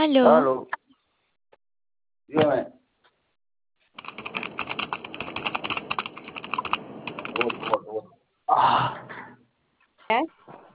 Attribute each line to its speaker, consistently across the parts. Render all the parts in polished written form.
Speaker 1: Aló.
Speaker 2: Aló, dígame. Ah,
Speaker 1: Días.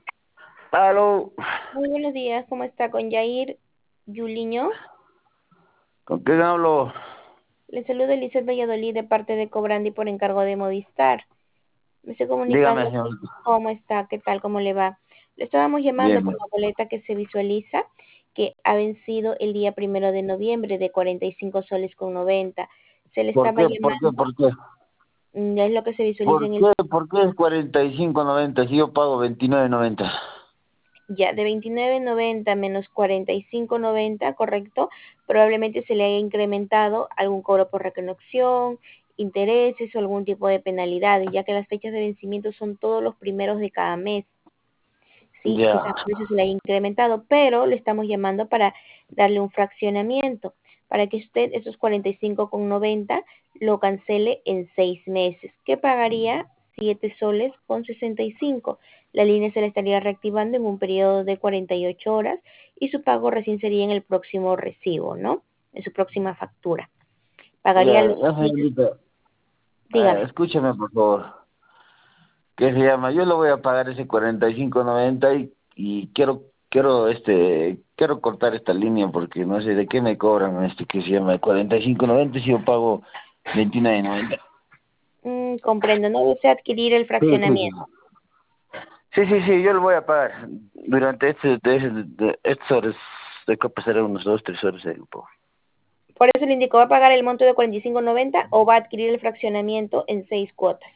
Speaker 2: aló,
Speaker 1: Muy buenos días, ¿cómo está? Con Yair Yuliño.
Speaker 2: ¿con quién hablo?
Speaker 1: Le saluda Lizeth Valladolid de parte de Cobrandi por encargo de Movistar. Me estoy
Speaker 2: Dígame,
Speaker 1: comunicando.
Speaker 2: señor.
Speaker 1: ¿Cómo está? ¿Qué tal? ¿Cómo le va? Le estábamos llamando
Speaker 2: Bien,
Speaker 1: por
Speaker 2: bien.
Speaker 1: la boleta que se visualiza que ha vencido el día 1 de noviembre de 45 soles con 90. Se le
Speaker 2: ¿Por
Speaker 1: estaba
Speaker 2: qué? ¿Por qué?
Speaker 1: llamando,
Speaker 2: ¿Por qué?
Speaker 1: es lo que se visualiza
Speaker 2: ¿Por
Speaker 1: en el.
Speaker 2: qué? ¿Por qué es 45.90 si yo pago 29.90?
Speaker 1: Ya, de 29.90 menos 45.90, correcto, probablemente se le haya incrementado algún cobro por reconexión, intereses o algún tipo de penalidad, ya que las fechas de vencimiento son todos los primeros de cada mes. Sí,
Speaker 2: Ya,
Speaker 1: quizás por eso se le haya incrementado, pero le estamos llamando para darle un fraccionamiento, para que usted esos 45.90 lo cancele en 6 meses. ¿Qué pagaría? 7 soles con 65. La línea se le estaría reactivando en un periodo de 48 horas y su pago recién sería en el próximo recibo, ¿no? En su próxima factura. Pagaría
Speaker 2: ya,
Speaker 1: los
Speaker 2: ya,
Speaker 1: 7.
Speaker 2: señorita.
Speaker 1: Dígame.
Speaker 2: Escúcheme, por favor. ¿Qué se llama? Yo le voy a pagar ese 45.90 y quiero cortar esta línea porque no sé de qué me cobran que se llama 45.90 si yo pago 29.90.
Speaker 1: Comprendo, no desea adquirir el
Speaker 2: Sí, sí, sí.
Speaker 1: fraccionamiento.
Speaker 2: Sí, yo lo voy a pagar. Durante estas horas, de que pasaré unos 2, 3 horas ahí, po.
Speaker 1: Por eso le indicó, ¿va a pagar el monto de 45.90 o va a adquirir el fraccionamiento en 6 cuotas?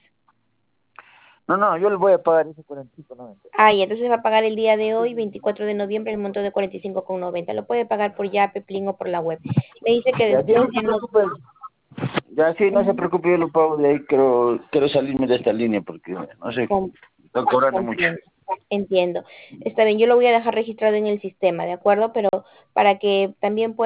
Speaker 2: No, yo le voy a pagar ese 45.90.
Speaker 1: Ah, y entonces va a pagar el día de hoy, 24 de noviembre, el monto de 45.90. Lo puede pagar por Yape, Plin o por la web. Me dice que
Speaker 2: Ya, sí, no se
Speaker 1: desea no.
Speaker 2: preocupe. Ya, sí, no se
Speaker 1: Ujú.
Speaker 2: preocupe, yo lo pago de ahí. Quiero salirme de esta línea porque, no sé,
Speaker 1: Com-
Speaker 2: están cobrando mucho.
Speaker 1: Comprendo. Entiendo. Está bien, yo lo voy a dejar registrado en el sistema, ¿de acuerdo? Pero para que también pueda